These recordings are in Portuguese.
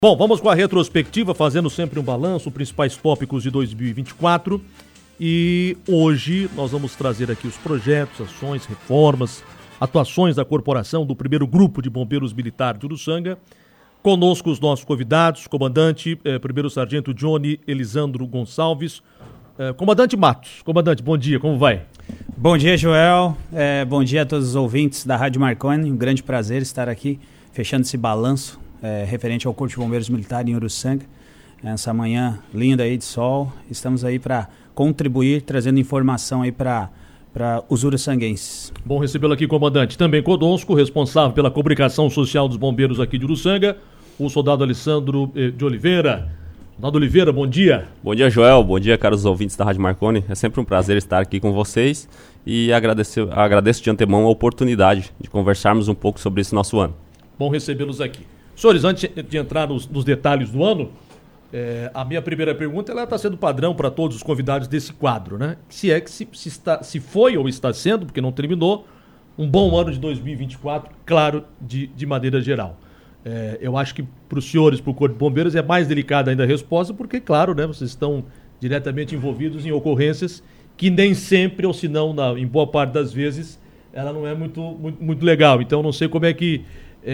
Bom, vamos com a retrospectiva, fazendo sempre um balanço, principais tópicos de 2024. E hoje nós vamos trazer aqui os projetos, ações, reformas, atuações da corporação do primeiro grupo de bombeiros militar de Uruçanga. Conosco os nossos convidados, comandante, primeiro sargento Johnny Elisandro Gonçalves, comandante Matos. Comandante, bom dia, como vai? Bom dia, Joel. Bom dia a todos os ouvintes da Rádio Marconi. Um grande prazer estar aqui, fechando esse balanço referente ao Corpo de Bombeiros Militar em Uruçanga. Essa manhã linda aí de sol. Estamos aí para contribuir, trazendo informação aí para os uruçanguenses. Bom recebê-lo aqui, comandante. Também conosco, responsável pela comunicação social dos bombeiros aqui de Uruçanga, o soldado Alessandro de Oliveira. Soldado Oliveira, bom dia. Bom dia, Joel. Bom dia, caros ouvintes da Rádio Marconi. É sempre um prazer estar aqui com vocês e agradeço de antemão a oportunidade de conversarmos um pouco sobre esse nosso ano. Bom recebê-los aqui. Senhores, antes de entrar nos detalhes do ano, a minha primeira pergunta está sendo padrão para todos os convidados desse quadro, né? Se foi ou está sendo, porque não terminou, um bom ano de 2024, claro, de maneira geral. Eu acho que para os senhores, para o Corpo de Bombeiros, é mais delicada ainda a resposta, porque, claro, né, vocês estão diretamente envolvidos em ocorrências que nem sempre, ou se não, em boa parte das vezes, ela não é muito legal. Então, não sei como é que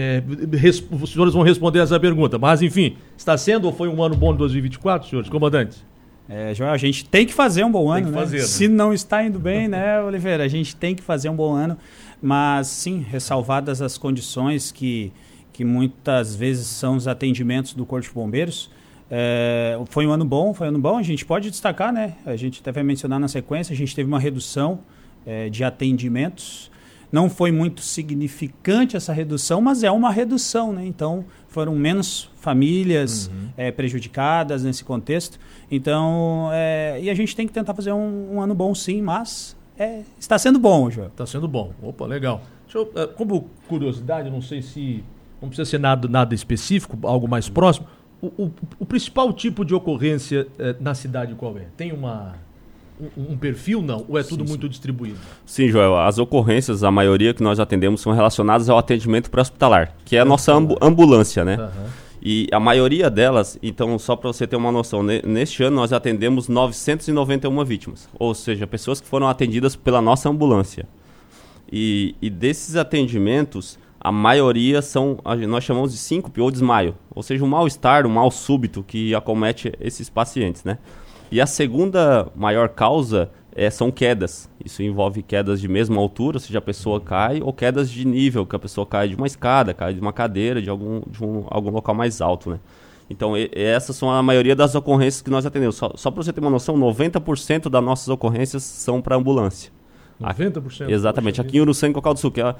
os senhores vão responder essa pergunta, mas enfim, está sendo ou foi um ano bom de 2024, senhores comandantes? Joel, a gente tem que fazer um bom ano, né? Fazer, né? Se não está indo bem, né, Oliveira, a gente tem que fazer um bom ano, mas sim, ressalvadas as condições que muitas vezes são os atendimentos do Corpo de Bombeiros, foi um ano bom, a gente pode destacar, né, a gente até vai mencionar na sequência, a gente teve uma redução de atendimentos. Não foi muito significante essa redução, mas é uma redução, né? Então, foram menos famílias prejudicadas nesse contexto. Então, e a gente tem que tentar fazer um ano bom sim, mas está sendo bom, João. Está sendo bom. Opa, legal. Como curiosidade, não sei se... Não precisa ser nada específico, algo mais próximo. O principal tipo de ocorrência na cidade qual é? Tem um perfil, não? Ou é tudo muito distribuído? Sim, Joel. As ocorrências, a maioria que nós atendemos são relacionadas ao atendimento pré-hospitalar, que é a nossa ambulância, né? Uhum. E a maioria delas, então, só para você ter uma noção, neste ano nós atendemos 991 vítimas, ou seja, pessoas que foram atendidas pela nossa ambulância. E desses atendimentos, a maioria nós chamamos de síncope ou desmaio, ou seja, um mal-estar, um mal súbito que acomete esses pacientes, né? E a segunda maior causa são quedas. Isso envolve quedas de mesma altura, ou seja, a pessoa cai, ou quedas de nível, que a pessoa cai de uma escada, cai de uma cadeira, de algum local mais alto, né? Então, essas são a maioria das ocorrências que nós atendemos. Só para você ter uma noção, 90% das nossas ocorrências são para ambulância. 90%? Exatamente. Aqui em Uruçanga e Cocal do Sul, que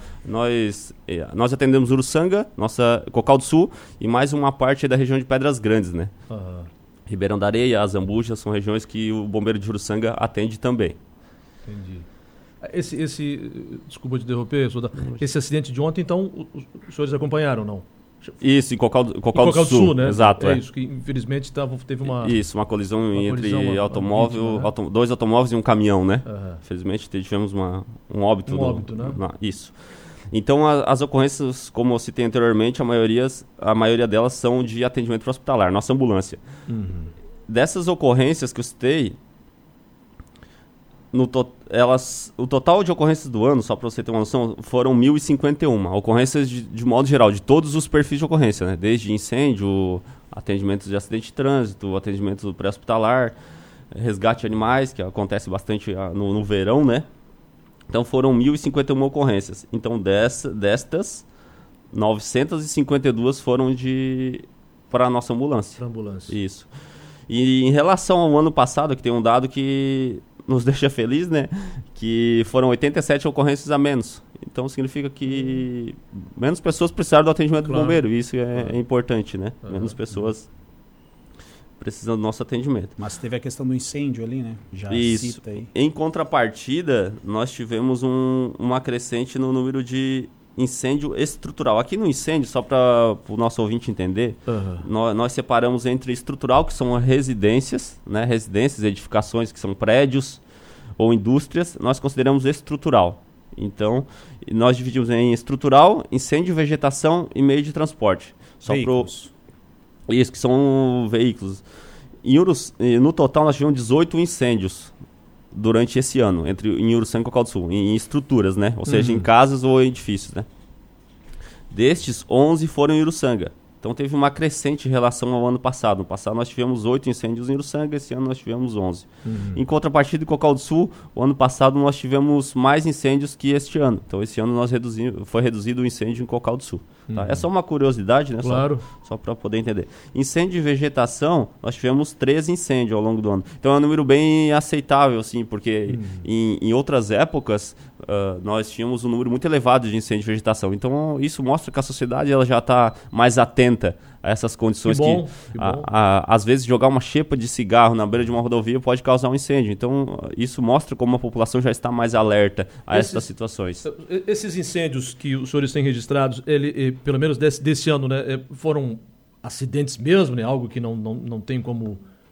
nós atendemos Uruçanga, nossa Cocal do Sul, e mais uma parte da região de Pedras Grandes, né? Aham. Ribeirão da Areia, Azambuja, são regiões que o bombeiro de Uruçanga atende também. Entendi. Desculpa te interromper, esse acidente de ontem, então, os senhores acompanharam, não? Isso, em Cocal do Sul, né? Exato. Isso, que infelizmente teve uma... Isso, uma colisão entre dois automóveis e um caminhão, né? Uhum. Infelizmente tivemos um óbito. Né? Isso. Então, as ocorrências, como eu citei anteriormente, a maioria delas são de atendimento hospitalar, nossa ambulância. Uhum. Dessas ocorrências que eu citei, o total de ocorrências do ano, só para você ter uma noção, foram 1.051 ocorrências de modo geral, de todos os perfis de ocorrência, né? Desde incêndio, atendimentos de acidente de trânsito, atendimento pré-hospitalar, resgate de animais, que acontece bastante no verão, né? Então foram 1.051 ocorrências. Então destas, 952 foram para a nossa ambulância. Para a ambulância. Isso. E em relação ao ano passado, que tem um dado que nos deixa feliz, né? Que foram 87 ocorrências a menos. Então significa que menos pessoas precisaram do atendimento do bombeiro. E isso é importante, né? Menos pessoas precisando do nosso atendimento. Mas teve a questão do incêndio ali, né? Já isso. Cita aí. Em contrapartida, nós tivemos uma crescente no número de incêndio estrutural. Aqui no incêndio, só para o nosso ouvinte entender, nós separamos entre estrutural, que são residências, né? Residências, edificações, que são prédios ou indústrias, nós consideramos estrutural. Então, nós dividimos em estrutural, incêndio, vegetação e meio de transporte. Só Isso, que são veículos. No total, nós tivemos 18 incêndios durante esse ano, em Uruçanga e Cocal do Sul, em estruturas, né? Ou seja, em casas ou edifícios, né? Destes, 11 foram em Uruçanga. Então teve uma crescente em relação ao ano passado. No passado nós tivemos 8 incêndios em Uruçanga, esse ano nós tivemos 11. Em contrapartida, em Cocal do Sul, o ano passado nós tivemos mais incêndios que este ano. Então esse ano foi reduzido o incêndio em Cocal do Sul. Tá? É só uma curiosidade, né? Claro. Só para poder entender. Incêndio de vegetação, nós tivemos 13 incêndios ao longo do ano. Então é um número bem aceitável, assim, porque em outras épocas nós tínhamos um número muito elevado de incêndio de vegetação. Então isso mostra que a sociedade ela já está mais atenta a essas condições que às vezes jogar uma xepa de cigarro na beira de uma rodovia pode causar um incêndio. Então isso mostra como a população já está mais alerta a essas situações. Esses incêndios que os senhores têm registrados, pelo menos desse ano, né, foram acidentes mesmo, né, algo que não tem como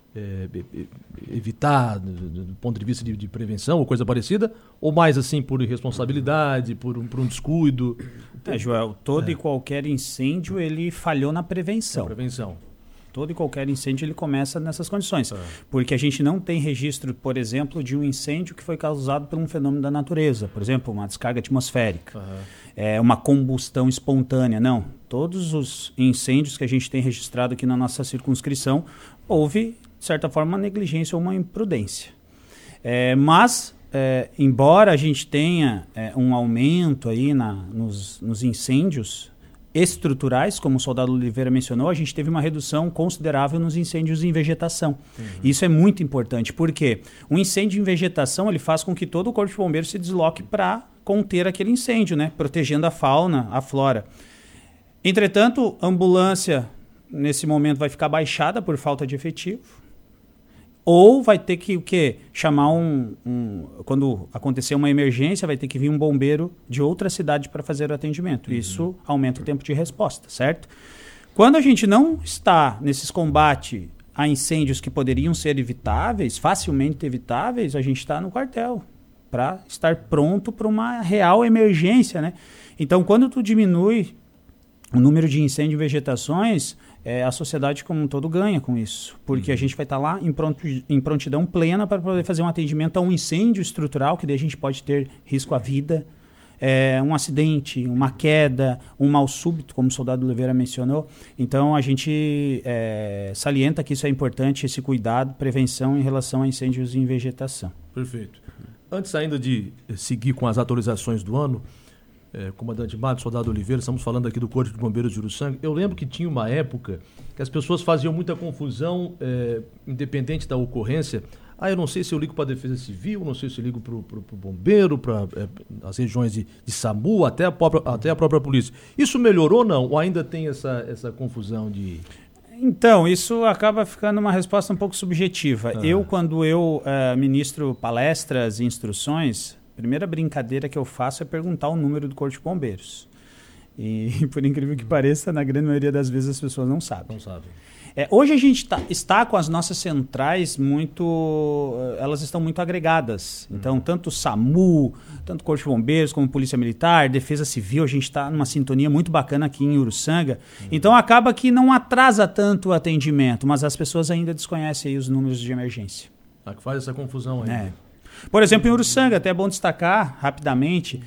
evitar do ponto de vista de prevenção ou coisa parecida, ou mais assim por irresponsabilidade, por um descuido? Joel, todo e qualquer incêndio ele falhou na prevenção. Todo e qualquer incêndio ele começa nessas condições, porque a gente não tem registro, por exemplo, de um incêndio que foi causado por um fenômeno da natureza, por exemplo, uma descarga atmosférica, uma combustão espontânea, não. Todos os incêndios que a gente tem registrado aqui na nossa circunscrição, houve, de certa forma, uma negligência ou uma imprudência. Mas, embora a gente tenha um aumento aí nos incêndios estruturais, como o soldado Oliveira mencionou, a gente teve uma redução considerável nos incêndios em vegetação. Isso é muito importante, porque um incêndio em vegetação ele faz com que todo o Corpo de Bombeiros se desloque para conter aquele incêndio, né? Protegendo a fauna, a flora. Entretanto, a ambulância, nesse momento, vai ficar baixada por falta de efetivo, ou vai ter que chamar quando acontecer uma emergência, vai ter que vir um bombeiro de outra cidade para fazer o atendimento. Isso aumenta o tempo de resposta, certo? Quando a gente não está nesses combates a incêndios que poderiam ser evitáveis, facilmente evitáveis, a gente está no quartel para estar pronto para uma real emergência, né? Então, quando tu diminui o número de incêndio e vegetações, a sociedade como um todo ganha com isso, porque a gente vai estar lá em prontidão plena para poder fazer um atendimento a um incêndio estrutural, que daí a gente pode ter risco à vida, um acidente, uma queda, um mal súbito, como o soldado Oliveira mencionou. Então a gente salienta que isso é importante, esse cuidado, prevenção em relação a incêndios em vegetação. Perfeito. Antes ainda de seguir com as atualizações do ano, comandante Matos, soldado Oliveira, estamos falando aqui do Corpo de Bombeiros de Uruçanga. Eu lembro que tinha uma época que as pessoas faziam muita confusão, independente da ocorrência. Eu não sei se eu ligo para a Defesa Civil, não sei se eu ligo para o bombeiro, para as regiões de SAMU, até a própria polícia. Isso melhorou ou não? Ou ainda tem essa confusão de... Então, isso acaba ficando uma resposta um pouco subjetiva. Quando eu ministro palestras e instruções, a primeira brincadeira que eu faço é perguntar o número do Corpo de Bombeiros. E, por incrível que pareça, na grande maioria das vezes as pessoas não sabem. Hoje a gente está com as nossas centrais elas estão muito agregadas. Então, tanto o SAMU, tanto o Corpo de Bombeiros, como Polícia Militar, Defesa Civil, a gente está numa sintonia muito bacana aqui em Uruçanga. Então, acaba que não atrasa tanto o atendimento, mas as pessoas ainda desconhecem aí os números de emergência. Que faz essa confusão aí. Por exemplo, em Uruçanga, até é bom destacar rapidamente,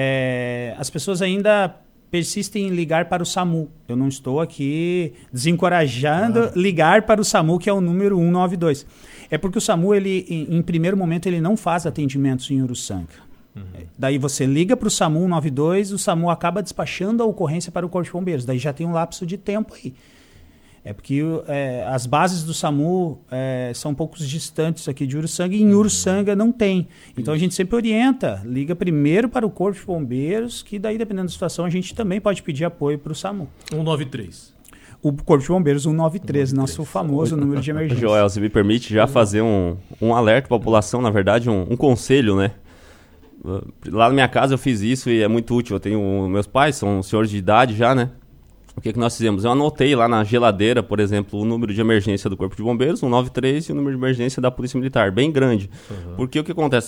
as pessoas ainda persistem em ligar para o SAMU. Eu não estou aqui desencorajando ligar para o SAMU, que é o número 192. É porque o SAMU, em primeiro momento, ele não faz atendimentos em Uruçanga. Daí você liga para o SAMU 192, o SAMU acaba despachando a ocorrência para o Corpo de Bombeiros. Daí já tem um lapso de tempo aí. Porque as bases do SAMU são um pouco distantes aqui de Uruçanga, e em Uruçanga não tem. Então a gente sempre orienta, liga primeiro para o Corpo de Bombeiros, que daí, dependendo da situação, a gente também pode pedir apoio para o SAMU. 193. O Corpo de Bombeiros 193, nosso famoso número de emergência. Joel, se me permite já fazer um alerta para a população, na verdade, um conselho, né? Lá na minha casa eu fiz isso e é muito útil. Eu tenho meus pais, são senhores de idade já, né? O que nós fizemos? Eu anotei lá na geladeira, por exemplo, o número de emergência do Corpo de Bombeiros, 193, e o número de emergência da Polícia Militar, bem grande. Porque o que acontece?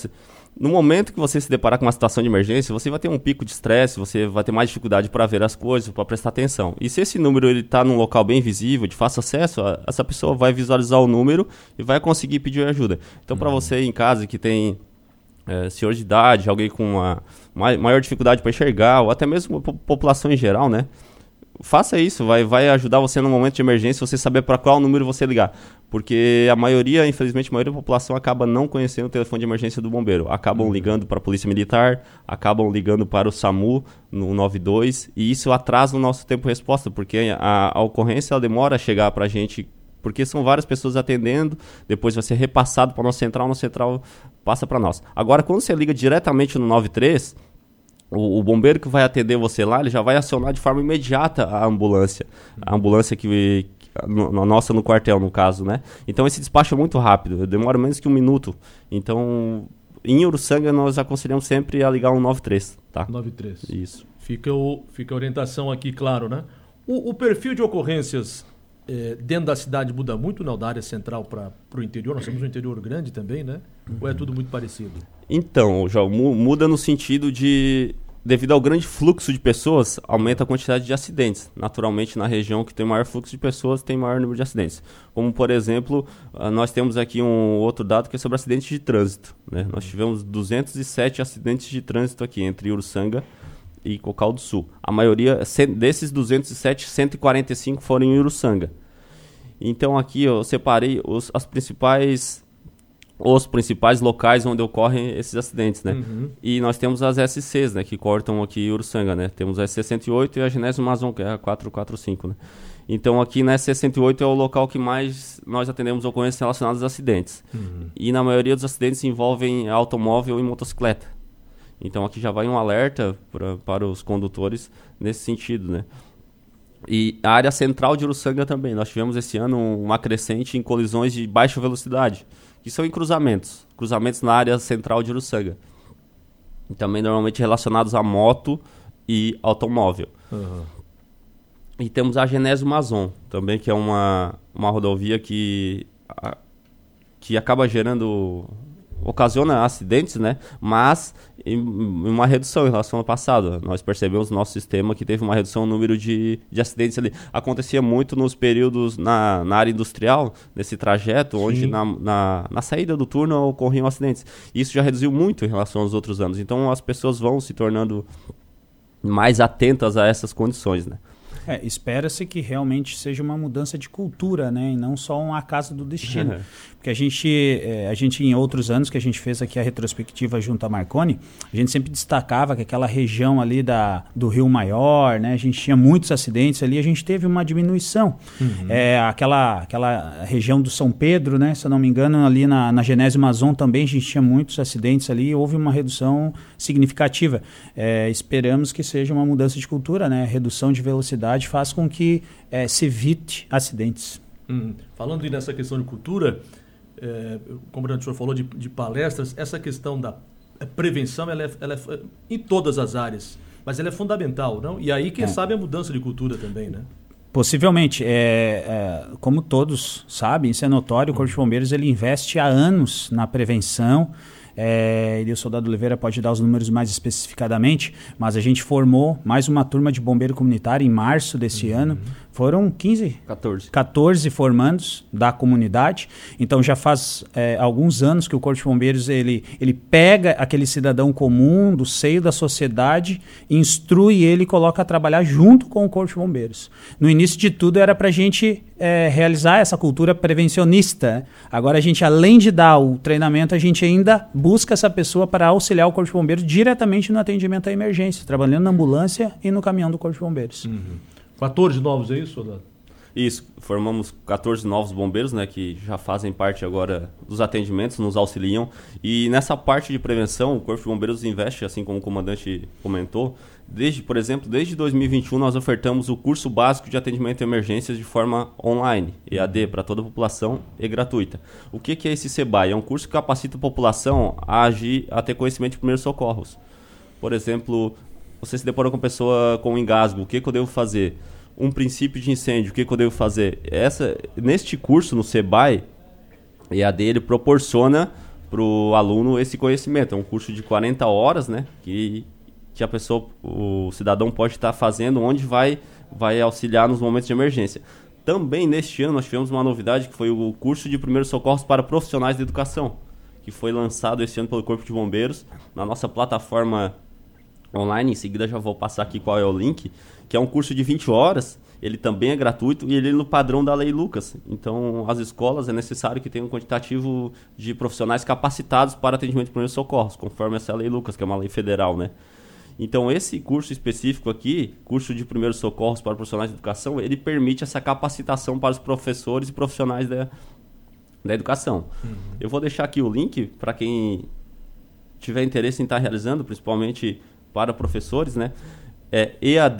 No momento que você se deparar com uma situação de emergência, você vai ter um pico de estresse, você vai ter mais dificuldade para ver as coisas, para prestar atenção. E se esse número está num local bem visível, de fácil acesso, essa pessoa vai visualizar o número e vai conseguir pedir ajuda. Então, para você em casa que tem senhor de idade, alguém com uma maior dificuldade para enxergar, ou até mesmo a população em geral, né? Faça isso, vai ajudar você no momento de emergência, você saber para qual número você ligar. Porque infelizmente, a maioria da população acaba não conhecendo o telefone de emergência do bombeiro. Acabam ligando para a Polícia Militar, acabam ligando para o SAMU no 92, e isso atrasa o nosso tempo de resposta, porque a ocorrência ela demora a chegar para a gente, porque são várias pessoas atendendo, depois vai ser repassado para a nossa central passa para nós. Agora, quando você liga diretamente no 93... O bombeiro que vai atender você lá, ele já vai acionar de forma imediata a ambulância. A ambulância nossa no quartel, no caso, né? Então esse despacho é muito rápido, demora menos que 1 minuto. Então, em Uruçanga, nós aconselhamos sempre a ligar um 93, tá? 93. Isso. Fica a orientação aqui, claro, né? O perfil de ocorrências dentro da cidade muda muito, não? Da área central para o interior? Nós temos um interior grande também, né? Ou é tudo muito parecido? Então, João, muda no sentido de... Devido ao grande fluxo de pessoas, aumenta a quantidade de acidentes. Naturalmente, na região que tem maior fluxo de pessoas, tem maior número de acidentes. Como, por exemplo, nós temos aqui um outro dado que é sobre acidentes de trânsito, né? Nós tivemos 207 acidentes de trânsito aqui, entre Uruçanga e Cocal do Sul. A maioria, desses 207, 145 foram em Uruçanga. Então, aqui eu separei os principais locais onde ocorrem esses acidentes, né? Uhum. E nós temos as SCs, né, que cortam aqui Uruçanga, né? Temos a S68 e a Genésio Mazon, que é a 445, né? Então aqui na S68 é o local que mais nós atendemos ocorrências relacionadas a acidentes. Uhum. E na maioria dos acidentes envolvem automóvel e motocicleta. Então aqui já vai um alerta para os condutores nesse sentido, né? E a área central de Uruçanga também. Nós tivemos esse ano uma crescente em colisões de baixa velocidade, que são em cruzamentos na área central de Uruçanga. E também normalmente relacionados a moto e automóvel. Uhum. E temos a Genésio Mazon, também, que é uma rodovia que acaba ocasiona acidentes, né? Mas em uma redução em relação ao passado. Nós percebemos no nosso sistema que teve uma redução no número de acidentes ali. Acontecia muito nos períodos na área industrial, nesse trajeto, onde na saída do turno ocorriam acidentes. Isso já reduziu muito em relação aos outros anos. Então as pessoas vão se tornando mais atentas a essas condições, né? Espera-se que realmente seja uma mudança de cultura, né? E não só um acaso do destino. Porque a gente em outros anos que a gente fez aqui a retrospectiva junto à Marconi, a gente sempre destacava que aquela região ali do Rio Maior, né? A gente tinha muitos acidentes ali, a gente teve uma diminuição. Uhum. Aquela região do São Pedro, né? Se eu não me engano, ali na Genésio Mazon também a gente tinha muitos acidentes ali, houve uma redução significativa. Esperamos que seja uma mudança de cultura, né? Redução de velocidade faz com que se evite acidentes. Falando nessa questão de cultura, como o senhor falou de palestras, essa questão da prevenção, ela é em todas as áreas, mas ela é fundamental, não? E aí, quem sabe, a mudança de cultura também, né? Possivelmente. Como todos sabem, isso é notório, o Corpo de Bombeiros ele investe há anos na prevenção. E o Soldado Oliveira pode dar os números mais especificadamente, mas a gente formou mais uma turma de bombeiro comunitário em março desse ano. Foram 14 formandos da comunidade. Então já faz alguns anos que o Corpo de Bombeiros ele pega aquele cidadão comum do seio da sociedade, instrui ele e coloca a trabalhar junto com o Corpo de Bombeiros. No início de tudo era para a gente realizar essa cultura prevencionista. Agora a gente, além de dar o treinamento, a gente ainda busca essa pessoa para auxiliar o Corpo de Bombeiros diretamente no atendimento à emergência, trabalhando na ambulância e no caminhão do Corpo de Bombeiros. 14 novos, é isso, soldado? Isso, formamos 14 novos bombeiros, né, que já fazem parte agora dos atendimentos, nos auxiliam. E nessa parte de prevenção, o Corpo de Bombeiros investe, assim como o comandante comentou, por exemplo, desde 2021 nós ofertamos o curso básico de atendimento a emergências de forma online, EAD, para toda a população e gratuita. O que é esse SEBAI? É um curso que capacita a população a agir, a ter conhecimento de primeiros socorros. Por exemplo, você se deparou com uma pessoa com engasgo, o que eu devo fazer? Um princípio de incêndio, o que eu devo fazer? Neste curso, no SEBAI, EAD, ele proporciona para o aluno esse conhecimento. É um curso de 40 horas, né? Que a pessoa, o cidadão pode estar fazendo onde vai auxiliar nos momentos de emergência. Também neste ano nós tivemos uma novidade que foi o curso de primeiros socorros para profissionais da educação, que foi lançado esse ano pelo Corpo de Bombeiros na nossa plataforma online. Em seguida já vou passar aqui qual é o link, que é um curso de 20 horas, ele também é gratuito e ele é no padrão da Lei Lucas. Então as escolas é necessário que tenham um quantitativo de profissionais capacitados para atendimento de primeiros socorros, conforme essa Lei Lucas, que é uma lei federal, né? Então, esse curso específico aqui, curso de primeiros socorros para profissionais de educação, ele permite essa capacitação para os professores e profissionais da educação. Eu vou deixar aqui o link para quem tiver interesse em estar realizando, principalmente para professores, né? É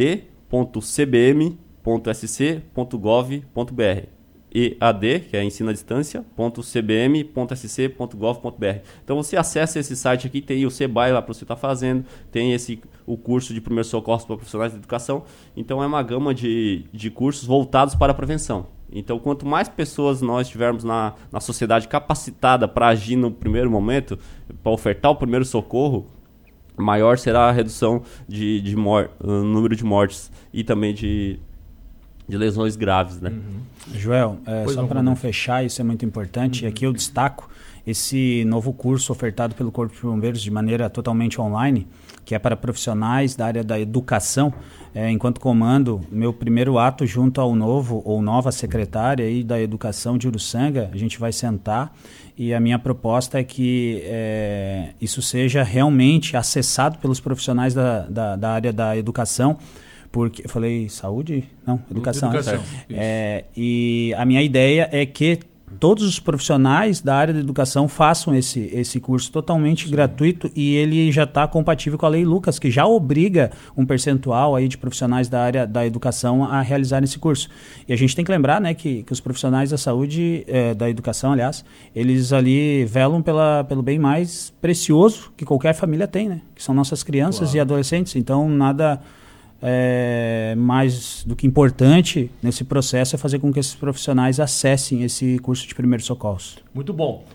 ead.cbm.sc.gov.br. EAD, que é ensino à distância, .cbm.sc.gov.br. Então você acessa esse site aqui, tem o CEBAI lá para você estar fazendo, tem o curso de primeiros socorros para profissionais de educação. Então é uma gama de cursos voltados para a prevenção. Então quanto mais pessoas nós tivermos na sociedade capacitada para agir no primeiro momento, para ofertar o primeiro socorro, maior será a redução no número de mortes e também de lesões graves, né? Joel, só para não fechar, isso é muito importante, aqui eu destaco esse novo curso ofertado pelo Corpo de Bombeiros de maneira totalmente online, que é para profissionais da área da educação. Enquanto comando, meu primeiro ato junto ao novo ou nova secretária aí da Educação de Uruçanga, a gente vai sentar e a minha proposta é que isso seja realmente acessado pelos profissionais da área da educação. Porque eu falei saúde? Não, educação. E a minha ideia é que todos os profissionais da área da educação façam esse curso totalmente gratuito, e ele já está compatível com a Lei Lucas, que já obriga um percentual aí de profissionais da área da educação a realizar esse curso. E a gente tem que lembrar, né, que os profissionais da saúde, da educação, aliás, eles ali velam pelo bem mais precioso que qualquer família tem, né? Que são nossas crianças e adolescentes. Então, nada mais do que importante nesse processo é fazer com que esses profissionais acessem esse curso de primeiros socorros. Muito bom.